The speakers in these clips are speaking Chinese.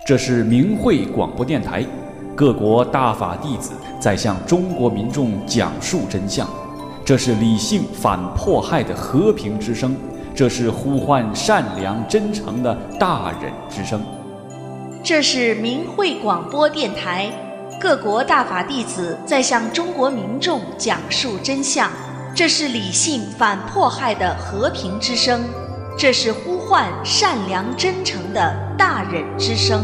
这是明慧广播电台，各国大法弟子在向中国民众讲述真相。这是理性反迫害的和平之声，这是呼唤善良真诚的大忍之声。 这是明慧广播电台，各国大法弟子在向中国民众讲述真相。这是理性反迫害的和平之声，这是呼唤善良真诚的大忍之声。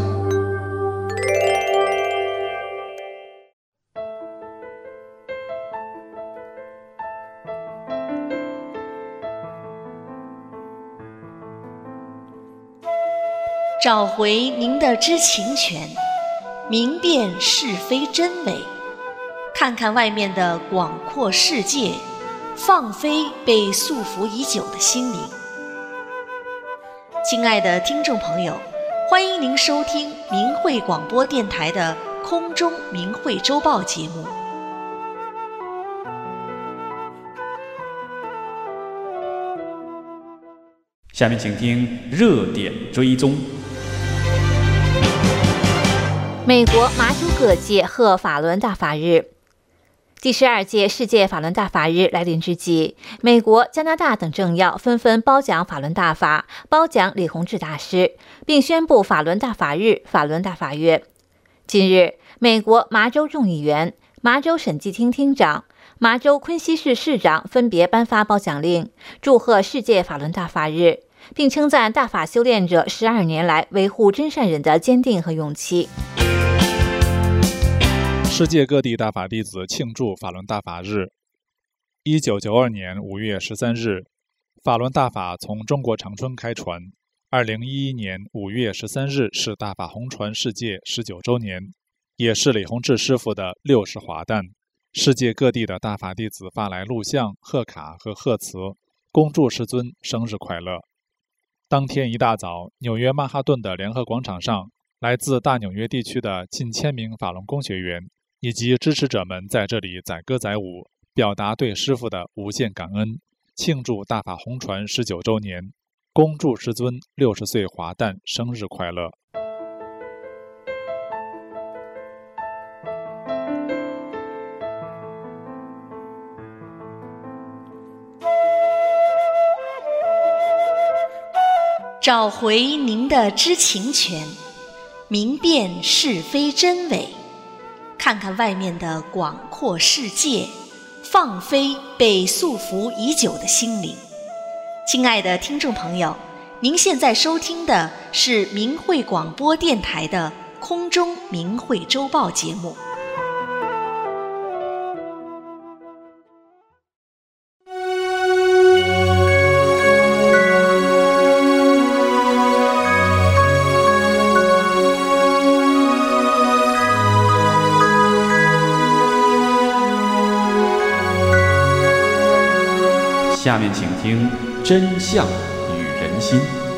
找回您的知情权，明辨是非真伪，看看外面的广阔世界，放飞被束缚已久的心灵。亲爱的听众朋友，欢迎您收听明慧广播电台的空中明慧周报节目。 下面请听热点追踪。 美国麻州各界贺法轮大法日。第12届世界法轮大法日来临之际，美国、加拿大等政要纷纷褒奖法轮大法，褒奖李洪志大师，并宣布法轮大法日、法轮大法月。近日，美国麻州众议员、麻州审计厅厅长、麻州昆西市市长分别颁发褒奖令，祝贺世界法轮大法日，并称赞大法修炼者12年来维护真善忍的坚定和勇气。 世界各地大法弟子庆祝法轮大法日。1992年5月13日，法轮大法从中国长春开传。2011年5月13日是大法红传世界19周年，也是李洪志师傅的60华诞。世界各地的大法弟子发来录像、贺卡和贺词，恭祝师尊生日快乐。当天一大早，纽约曼哈顿的联合广场上，来自大纽约地区的近1000名法轮功学员以及支持者们在这里载歌载舞，表达对师父的无限感恩，庆祝大法红传19周年，恭祝师尊60岁华诞生日快乐。 找回您的知情权，明辨是非真伪，看看外面的广阔世界，放飞被束缚已久的心灵。亲爱的听众朋友，您现在收听的是明慧广播电台的空中明慧周报节目。 下面请听真相与人心。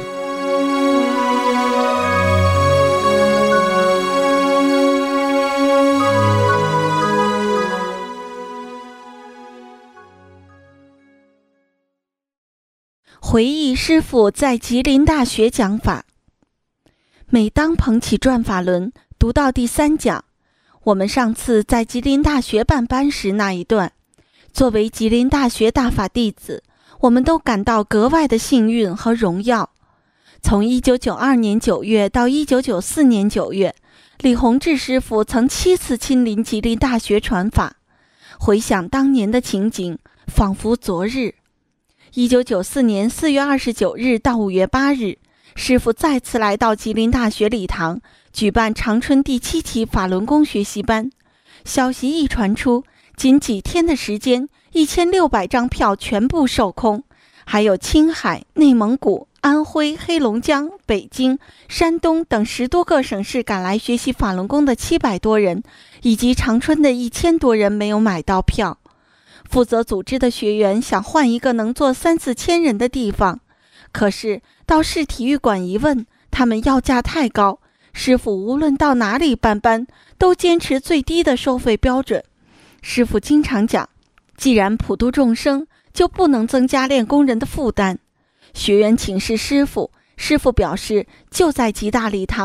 回忆师父在吉林大学讲法。每当捧起转法轮读到第3讲，我们上次在吉林大学办班时那一段，作为吉林大学大法弟子，我们都感到格外的幸运和荣耀。从1992年9月到1994年9月，李洪志师父曾7次亲临吉林大学传法。回想当年的情景，仿佛昨日。1994年4月29日到5月8日，师父再次来到吉林大学礼堂，举办长春第7期法轮功学习班。消息一传出，仅几天的时间，1600张票全部售空，还有青海、内蒙古、安徽、黑龙江、北京、山东等10多个省市赶来学习法轮功的700多人，以及长春的1000多人没有买到票。负责组织的学员想换一个能坐3、4千人的地方，可是到市体育馆一问，他们要价太高，师父无论到哪里办班，都坚持最低的收费标准。师父经常讲，既然普度众生，就不能增加练功人的负担。学员请示师父，师父表示就在吉大礼堂，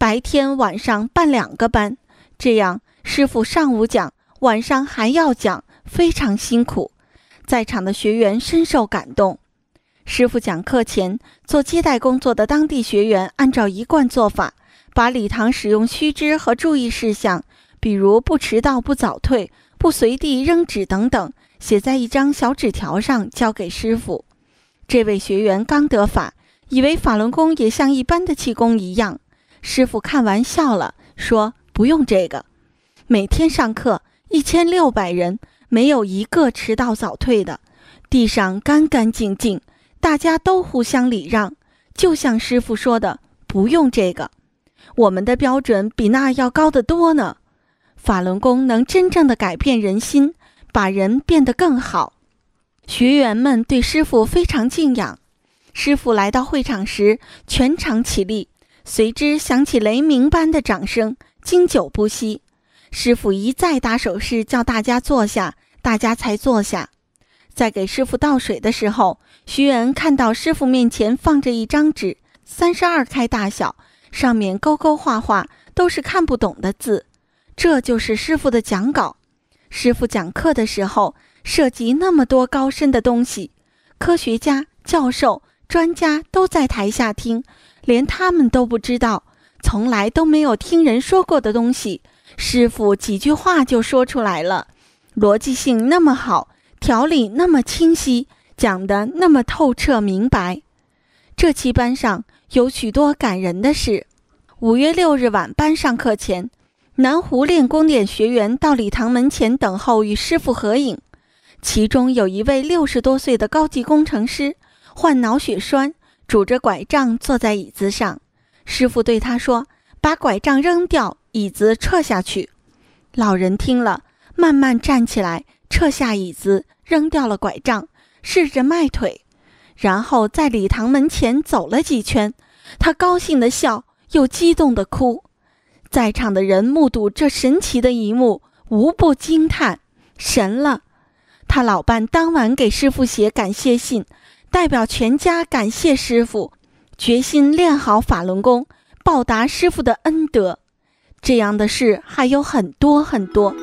白天晚上办2个班，这样师傅上午讲，晚上还要讲，非常辛苦。在场的学员深受感动。师傅讲课前，做接待工作的当地学员按照一贯做法，把礼堂使用须知和注意事项，比如不迟到、不早退、不随地扔纸等等，写在一张小纸条上交给师傅。这位学员刚得法，以为法轮功也像一般的气功一样。师傅看完笑了，说不用这个。每天上课1600人，没有一个迟到早退的，地上干干净净，大家都互相礼让，就像师傅说的，不用这个。我们的标准比那要高得多呢。法轮功能真正的改变人心，把人变得更好。学员们对师傅非常敬仰。师傅来到会场时，全场起立，随之响起雷鸣般的掌声，经久不息。师傅一再打手势叫大家坐下，大家才坐下。在给师傅倒水的时候，学员看到师傅面前放着一张纸，32开大小，上面勾勾画画，都是看不懂的字。这就是师傅的讲稿。师傅讲课的时候，涉及那么多高深的东西，科学家、教授、专家都在台下听，连他们都不知道，从来都没有听人说过的东西，师傅几句话就说出来了，逻辑性那么好，条理那么清晰，讲得那么透彻明白。这期班上有许多感人的事。5月6日晚班上课前，南湖练功点学员到礼堂门前等候与师傅合影，其中有一位60多岁的高级工程师，患脑血栓，拄着拐杖坐在椅子上。师傅对他说，把拐杖扔掉，椅子撤下去。老人听了，慢慢站起来，撤下椅子，扔掉了拐杖，试着迈腿，然后在礼堂门前走了几圈，他高兴地笑，又激动地哭。在场的人目睹这神奇的一幕，无不惊叹，神了。他老伴当晚给师傅写感谢信，代表全家感谢师傅，决心练好法轮功，报答师傅的恩德。这样的事还有很多很多。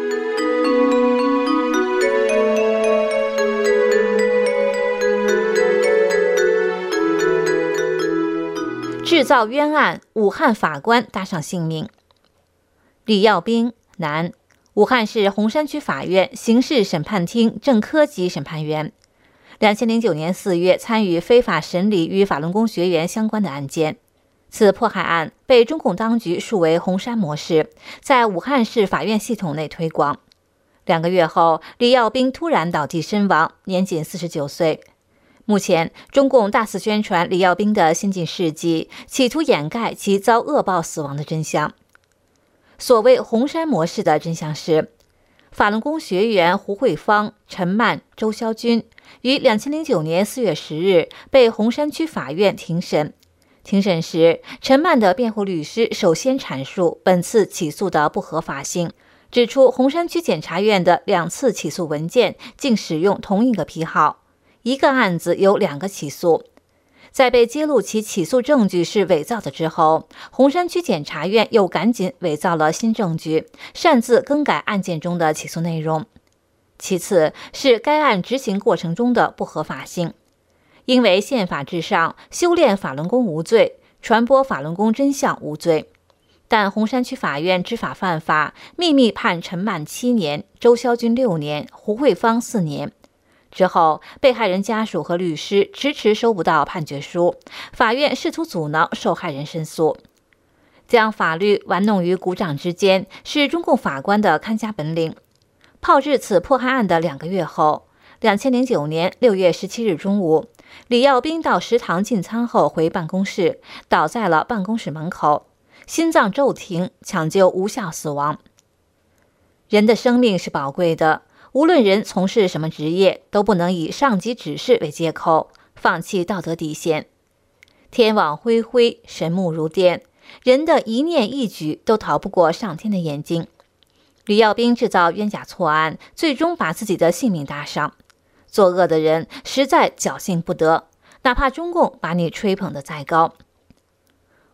制造冤案，武汉法官搭上性命。李耀兵，男，武汉市洪山区法院刑事审判厅正科级审判员。2009年4月参与非法审理与法轮功学员相关的案件。此迫害案被中共当局树为红山模式，在武汉市法院系统内推广。2个月后，李耀兵突然倒地身亡，年仅49岁。目前，中共大肆宣传李耀兵的先进事迹，企图掩盖其遭恶报死亡的真相。所谓红山模式的真相是，法轮功学员胡慧芳、陈曼、周肖军于2009年4月10日被洪山区法院庭审。庭审时，陈曼的辩护律师首先阐述本次起诉的不合法性，指出洪山区检察院的2次起诉文件竟使用同一个批号，一个案子有2个起诉。在被揭露其起诉证据是伪造的之后，洪山区检察院又赶紧伪造了新证据，擅自更改案件中的起诉内容。其次是该案执行过程中的不合法性，因为宪法至上，修炼法轮功无罪，传播法轮功真相无罪。但洪山区法院知法犯法，秘密判陈曼7年，周肖军6年，胡慧芳4年。之后，被害人家属和律师迟迟收不到判决书，法院试图阻挠受害人申诉。将法律玩弄于股掌之间，是中共法官的看家本领。炮制此迫害案的2个月后，2009年6月17日中午，李耀兵到食堂进餐后回办公室，倒在了办公室门口，心脏骤停，抢救无效死亡。人的生命是宝贵的，无论人从事什么职业，都不能以上级指示为借口，放弃道德底线。天网恢恢，神目如电，人的一念一举都逃不过上天的眼睛。李耀兵制造冤假错案，最终把自己的性命搭上。作恶的人实在侥幸不得，哪怕中共把你吹捧得再高。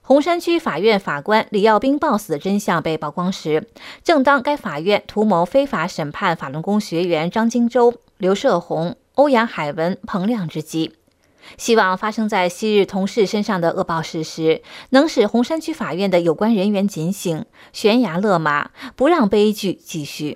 红山区法院法官李耀斌暴死的真相被曝光时，正当该法院图谋非法审判法轮功学员张金洲、刘涉宏、欧阳海文、彭亮之际，希望发生在昔日同事身上的恶报事实能使红山区法院的有关人员警醒，悬崖勒马，不让悲剧继续。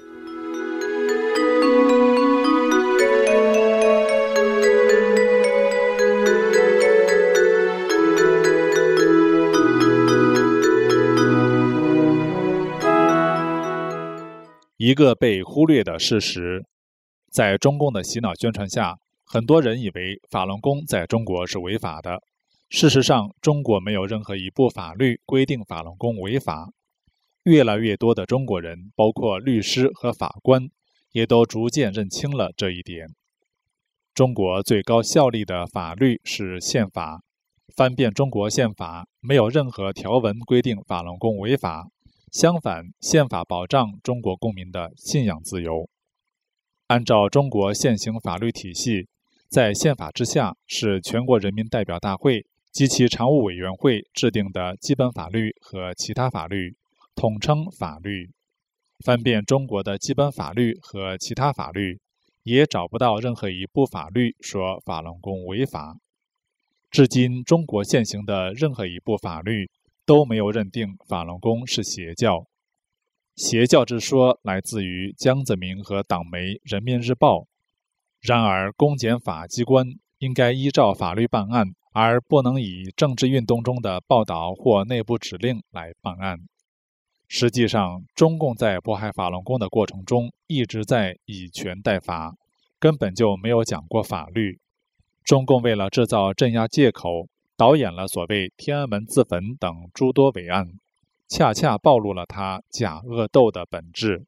一个被忽略的事实，在中共的洗脑宣传下，很多人以为法轮功在中国是违法的。事实上，中国没有任何一部法律规定法轮功违法。越来越多的中国人，包括律师和法官，也都逐渐认清了这一点。中国最高效力的法律是宪法。翻遍中国宪法，没有任何条文规定法轮功违法。相反，宪法保障中国公民的信仰自由。按照中国现行法律体系，在宪法之下是全国人民代表大会及其常务委员会制定的基本法律和其他法律，统称法律。翻遍中国的基本法律和其他法律，也找不到任何一部法律说法轮功违法。至今，中国现行的任何一部法律都没有认定法轮功是邪教。邪教之说来自于江泽民和党媒《人民日报》。然而，公检法机关应该依照法律办案，而不能以政治运动中的报道或内部指令来办案。实际上，中共在迫害法轮功的过程中一直在以权代法，根本就没有讲过法律。中共为了制造镇压借口，导演了所谓天安门自焚等诸多伪案，恰恰暴露了他假恶斗的本质。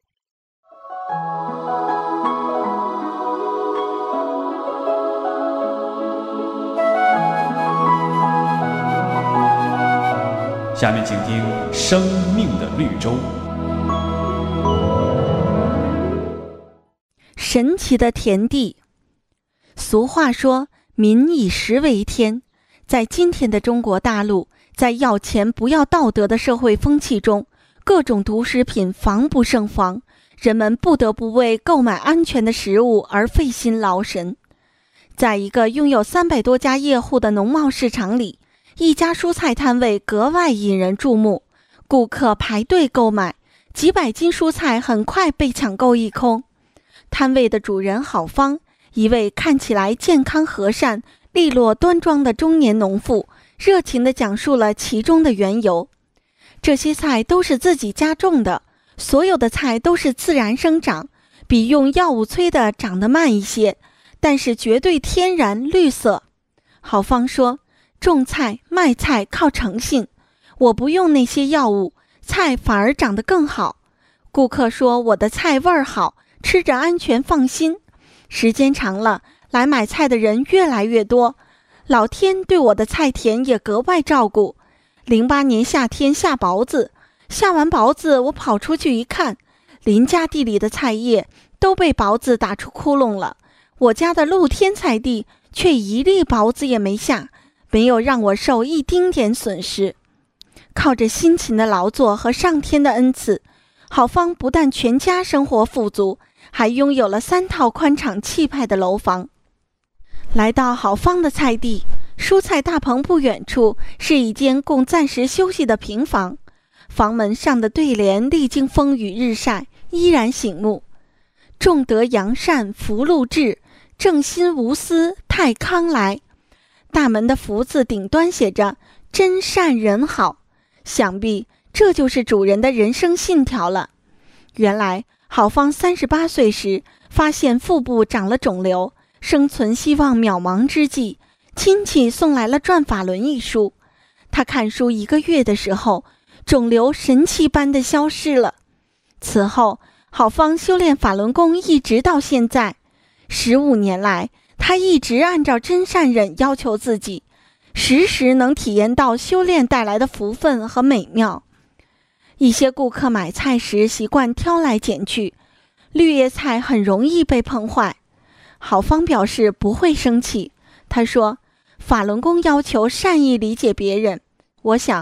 下面请听《生命的绿洲》。 神奇的田地。俗话说，民以食为天。在今天的中国大陆，在要钱不要道德的社会风气中，各种毒食品防不胜防，人们不得不为购买安全的食物而费心劳神。在一个拥有300多家业户的农贸市场里，一家蔬菜摊位格外引人注目，顾客排队购买，几百斤蔬菜很快被抢购一空。摊位的主人郝芳，一位看起来健康和善、利落端庄的中年农妇，热情地讲述了其中的缘由。这些菜都是自己家种的，所有的菜都是自然生长，比用药物催的长得慢一些，但是绝对天然绿色。郝芳说，种菜卖菜靠诚信，我不用那些药物，菜反而长得更好。顾客说我的菜味儿好，吃着安全放心。时间长了，来买菜的人越来越多，老天对我的菜田也格外照顾。08年夏天下雹子，下完雹子我跑出去一看，邻家地里的菜叶都被雹子打出窟窿了，我家的露天菜地却一粒雹子也没下，没有让我受一丁点损失。靠着辛勤的劳作和上天的恩赐，郝芳不但全家生活富足，还拥有了3套宽敞气派的楼房。来到郝芳的菜地，蔬菜大棚不远处是一间供暂时休息的平房，房门上的对联历经风雨日晒，依然醒目。种德扬善福禄至，正心无私泰康来。大门的福字顶端写着真善人好，想必这就是主人的人生信条了。原来郝芳38岁时发现腹部长了肿瘤，生存希望渺茫之际，亲戚送来了《转法轮》一书。他看书1个月的时候，肿瘤神奇般的消失了。此后郝芳修炼法轮功一直到现在，15年来他一直按照真善忍要求自己，时时能体验到修炼带来的福分和美妙。一些顾客买菜时习惯挑来拣去，绿叶菜很容易被碰坏。郝芳表示不会生气，他说，法轮功要求善意理解别人，我想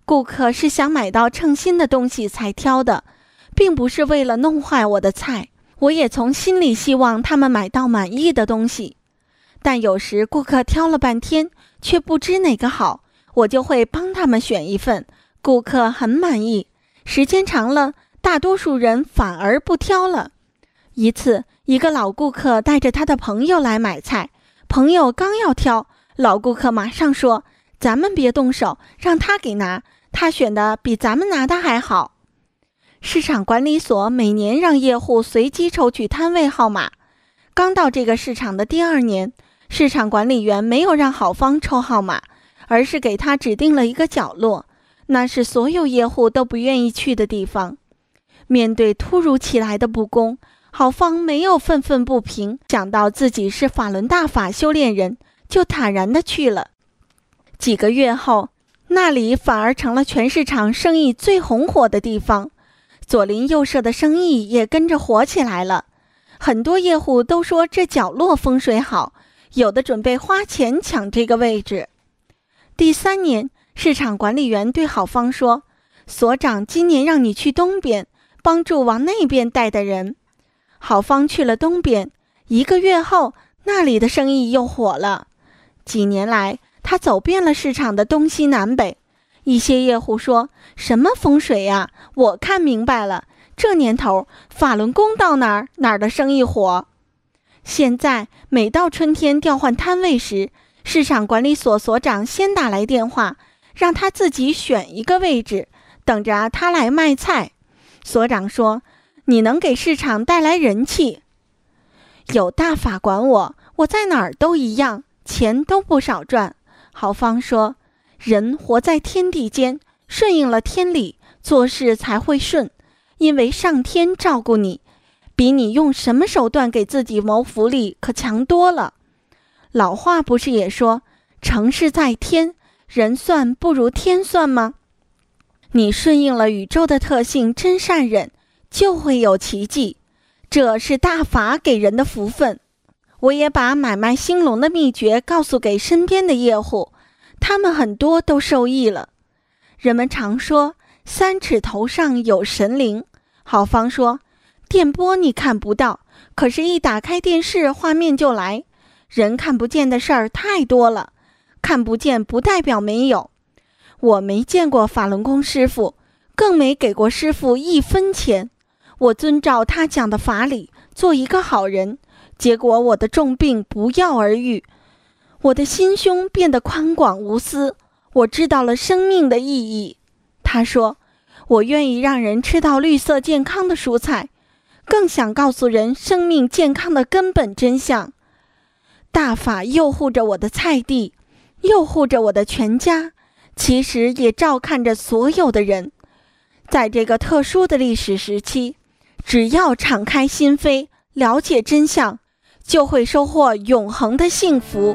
顾客是想买到称心的东西才挑的，并不是为了弄坏我的菜。我也从心里希望他们买到满意的东西。但有时顾客挑了半天，却不知哪个好，我就会帮他们选一份，顾客很满意。时间长了，大多数人反而不挑了。一次，一个老顾客带着他的朋友来买菜，朋友刚要挑，老顾客马上说：“咱们别动手，让他给拿，他选的比咱们拿的还好。”市场管理所每年让业户随机抽取摊位号码。刚到这个市场的第2年，市场管理员没有让郝芳抽号码，而是给他指定了一个角落，那是所有业户都不愿意去的地方。面对突如其来的不公，郝芳没有愤愤不平，想到自己是法轮大法修炼人，就坦然地去了。几个月后，那里反而成了全市场生意最红火的地方，左邻右舍的生意也跟着火起来了。很多业户都说这角落风水好，有的准备花钱抢这个位置。第3年，市场管理员对郝芳说：“所长今年让你去东边，帮助往那边带的人。”郝芳去了东边，1个月后，那里的生意又火了。几年来，他走遍了市场的东西南北。一些业户说：“什么风水呀？我看明白了，这年头法轮功到哪儿，哪儿的生意火。”现在每到春天调换摊位时，市场管理所所长先打来电话，让他自己选一个位置，等着他来卖菜。所长说：“你能给市场带来人气。”有大法管我，我在哪儿都一样，钱都不少赚。郝芳说：“人活在天地间，顺应了天理，做事才会顺，因为上天照顾你，比你用什么手段给自己谋福利可强多了。老话不是也说，成事在天，人算不如天算吗？你顺应了宇宙的特性真善忍，就会有奇迹，这是大法给人的福分。我也把买卖兴隆的秘诀告诉给身边的业户，他们很多都受益了。人们常说3尺头上有神灵，郝芳说，电波你看不到，可是一打开电视画面就来。人看不见的事儿太多了，看不见不代表没有。我没见过法轮功师傅，更没给过师傅1分钱。我遵照他讲的法理，做一个好人，结果我的重病不药而愈。我的心胸变得宽广无私，我知道了生命的意义。他说，我愿意让人吃到绿色健康的蔬菜，更想告诉人生命健康的根本真相。大法佑护着我的菜地，佑护着我的全家，其实也照看着所有的人。在这个特殊的历史时期，只要敞开心扉，了解真相，就会收获永恒的幸福。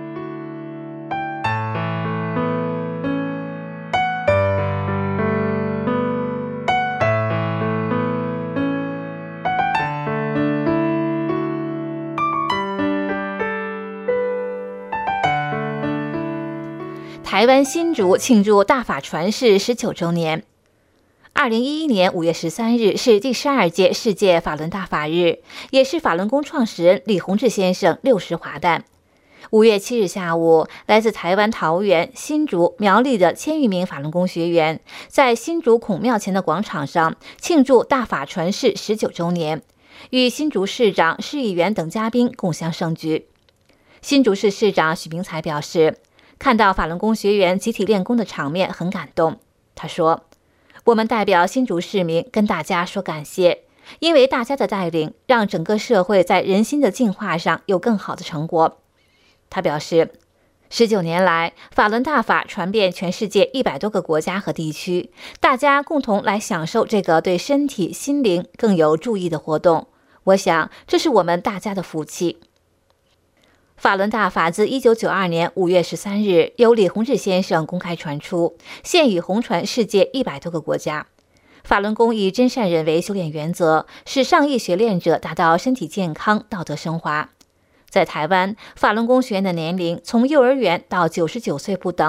台湾新竹庆祝大法传世19周年。2011年5月13日是第12届世界法轮大法日，也是法轮功创始人李洪志先生60华诞。5月7日下午，来自台湾桃园、新竹、苗栗的1000余名法轮功学员，在新竹孔庙前的广场上庆祝大法传世19周年，与新竹市长、市议员等嘉宾共襄盛举。新竹市市长许明才表示，看到法轮功学员集体练功的场面很感动。他说，我们代表新竹市民跟大家说感谢，因为大家的带领，让整个社会在人心的净化上有更好的成果。他表示，19年来，法轮大法传遍全世界100多个国家和地区，大家共同来享受这个对身体、心灵更有助益的活动。我想，这是我们大家的福气。法轮大法自1992年5月13日由李洪志先生公开传出，现已红传世界100多个国家。法轮功以真善忍为修炼原则，使上亿学练者达到身体健康、道德升华。在台湾，法轮功学员的年龄从幼儿园到99岁不等，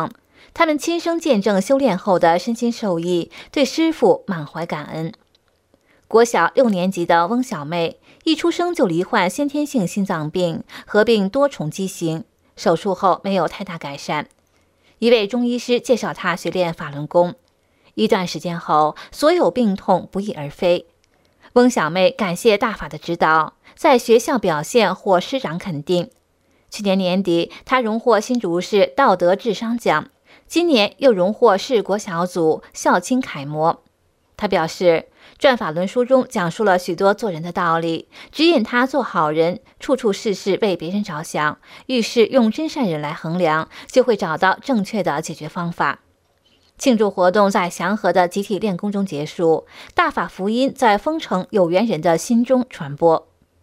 他们亲身见证修炼后的身心受益，对师父满怀感恩。国小6年级的翁小妹一出生就罹患先天性心脏病，合并多重畸形，手术后没有太大改善。一位中医师介绍她学练法轮功，一段时间后，所有病痛不翼而飞。翁小妹感谢大法的指导，在学校表现获师长肯定。去年年底，她荣获新竹市道德智商奖，今年又荣获市国小组孝亲楷模。她表示，转法轮书中讲述了许多做人的道理，指引她做好人，处处事事为别人着想，遇事用真善忍来衡量，就会找到正确的解决方法。庆祝活动在祥和的集体练功中结束，大法福音在丰城有缘人的心中传播。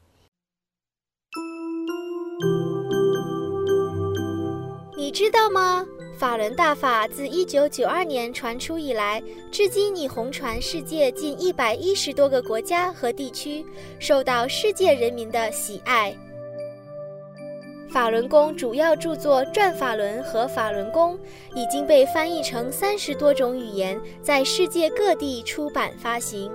你知道吗？法轮大法自1992年传出以来，至今已红传世界近110多个国家和地区，受到世界人民的喜爱。法轮功主要著作《转法轮》和《法轮功》已经被翻译成30多种语言，在世界各地出版发行。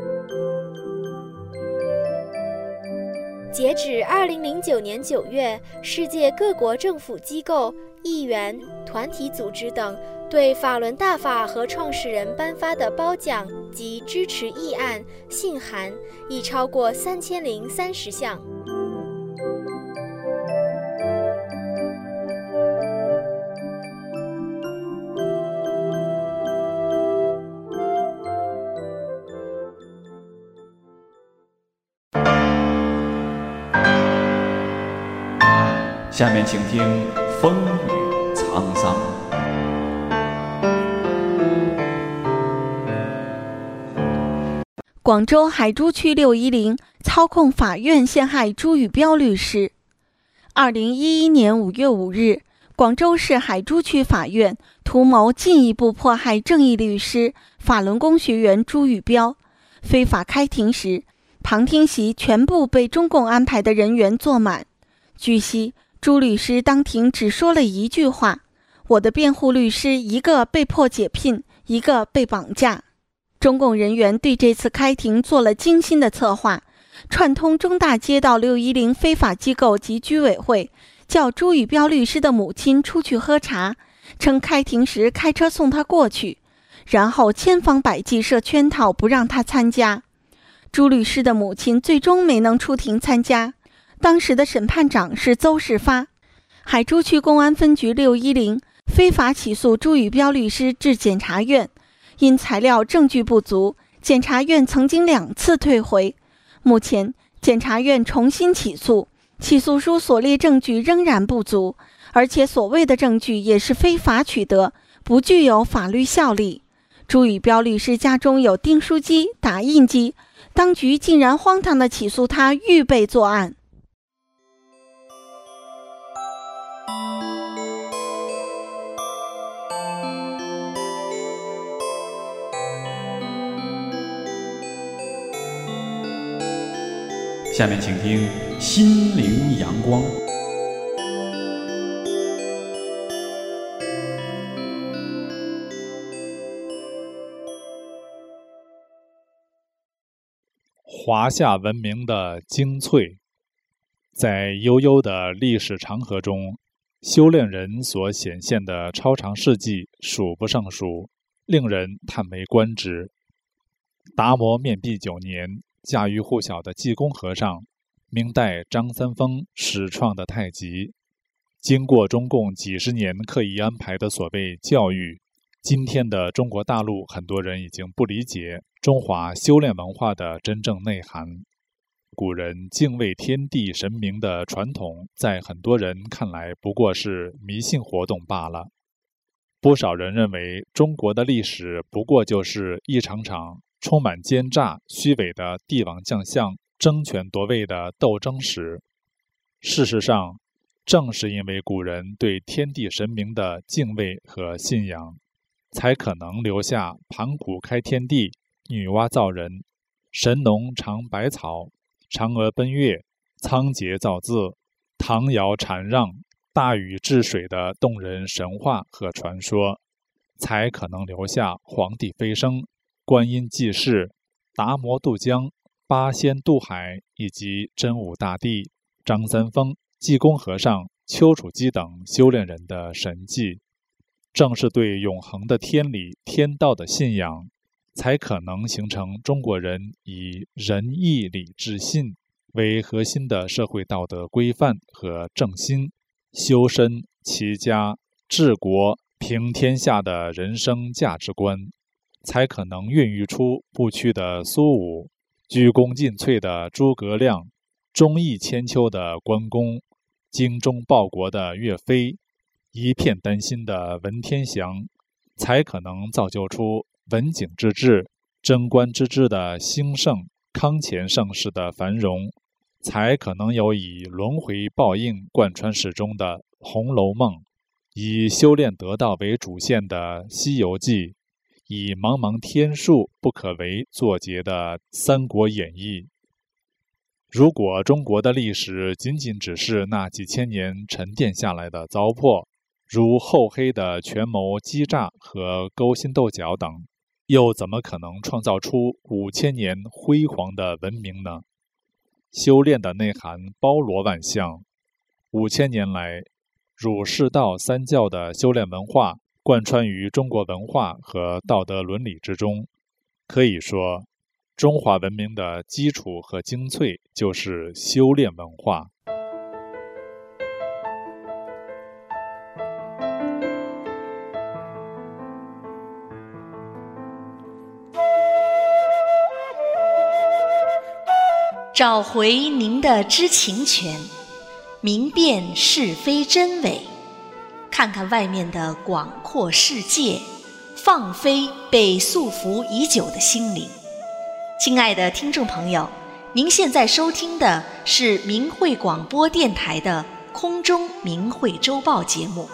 截止2009年9月，世界各国政府机构、议员、团体组织等对法轮大法和创始人颁发的褒奖及支持议案、信函已超过3030项。 下面请听风雨沧桑。 广州海珠区610操控法院陷害朱宇标律师。2011年5月5日，广州市海珠区法院图谋进一步迫害正义律师、法轮功学员朱宇标。非法开庭时，旁听席全部被中共安排的人员坐满。据悉，朱律师当庭只说了一句话：我的辩护律师一个被迫解聘，一个被绑架。中共人员对这次开庭做了精心的策划，串通中大街道610非法机构及居委会，叫朱宇标律师的母亲出去喝茶，称开庭时开车送他过去，然后千方百计设圈套不让他参加。朱律师的母亲最终没能出庭参加。当时的审判长是邹世发。海珠区公安分局610非法起诉朱宇标律师至检察院，因材料证据不足，检察院曾经2次退回。目前检察院重新起诉，起诉书所列证据仍然不足，而且所谓的证据也是非法取得，不具有法律效力。朱宇标律师家中有订书机、打印机，当局竟然荒唐地起诉他预备作案。 下面请听心灵阳光。 华夏文明的精粹。在悠悠的历史长河中，修炼人所显现的超常事迹数不胜数，令人叹为观止。达摩面壁9年，家喻户晓的济公和尚，明代张三丰始创的太极，经过中共几十年刻意安排的所谓教育，今天的中国大陆很多人已经不理解中华修炼文化的真正内涵。古人敬畏天地神明的传统，在很多人看来不过是迷信活动罢了。不少人认为中国的历史不过就是一场场充满奸诈虚伪的帝王将相争权夺位的斗争史。事实上，正是因为古人对天地神明的敬畏和信仰，才可能留下盘古开天地、女娲造人、神农尝百草、嫦娥奔月、仓颉造字、唐尧禅让、大禹治水的动人神话和传说。 才可能留下皇帝飞升、观音济世、达摩渡江、八仙渡海以及真武大帝、张三丰、济公和尚、丘处机等修炼人的神迹。正是对永恒的天理、天道的信仰，才可能形成中国人以仁义礼智信为核心的社会道德规范和正心，修身、齐家、治国、平天下的人生价值观，才可能孕育出不屈的苏武、鞠躬尽瘁的诸葛亮、忠义千秋的关公、精忠报国的岳飞、一片丹心的文天祥，才可能造就出文景之治、贞观之治的兴盛、康乾盛世的繁荣，才可能有以轮回报应贯穿始终的《红楼梦》，以修炼得道为主线的《西游记》，以茫茫天数不可为作结的《三国演义》。如果中国的历史仅仅只是那几千年沉淀下来的糟粕，如厚黑的权谋欺诈和勾心斗角等，又怎么可能创造出5000年辉煌的文明呢？修炼的内涵包罗万象，5000年来，儒释道三教的修炼文化贯穿于中国文化和道德伦理之中。可以说，中华文明的基础和精粹就是修炼文化。 找回您的知情权，明辨是非真伪，看看外面的广阔世界，放飞被束缚已久的心灵。亲爱的听众朋友，您现在收听的是明慧广播电台的空中明慧周报节目。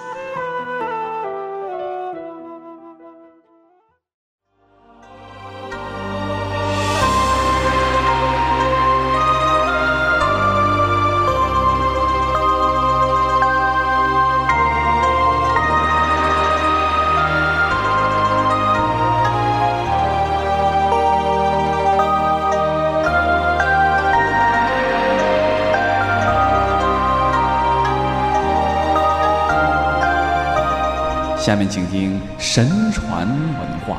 下面请听神传文化。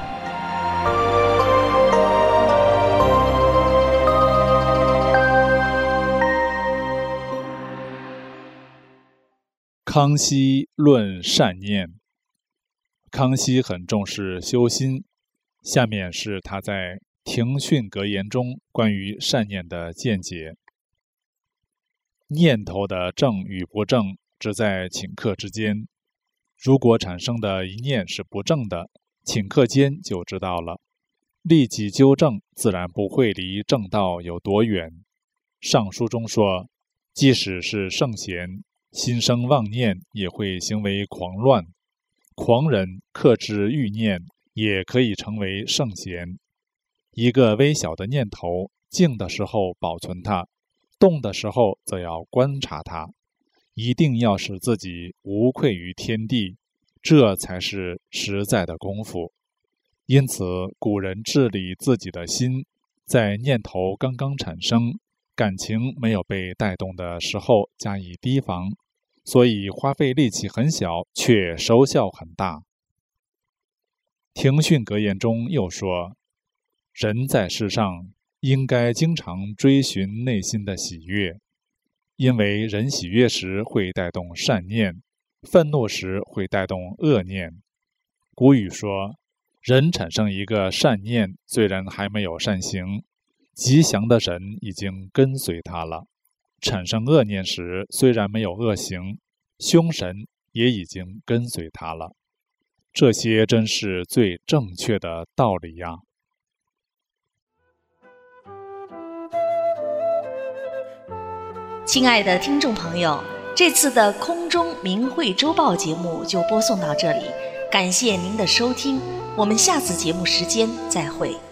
康熙论善念。康熙很重视修心，下面是他在庭训格言中关于善念的见解。念头的正与不正，只在顷刻之间。如果产生的一念是不正的，顷刻间就知道了，立即纠正，自然不会离正道有多远。上书中说，即使是圣贤，心生妄念也会行为狂乱，狂人克制欲念，也可以成为圣贤。一个微小的念头，静的时候保存它，动的时候则要观察它，一定要使自己无愧于天地，这才是实在的功夫。因此，古人治理自己的心，在念头刚刚产生、感情没有被带动的时候加以提防，所以花费力气很小，却收效很大。庭训格言中又说，人在世上应该经常追寻内心的喜悦，因为人喜悦时会带动善念，愤怒时会带动恶念。古语说，人产生一个善念，虽然还没有善行，吉祥的人已经跟随他了；产生恶念时，虽然没有恶行，凶神也已经跟随他了。这些真是最正确的道理呀！ 亲爱的听众朋友，这次的空中明慧周报节目就播送到这里，感谢您的收听，我们下次节目时间再会。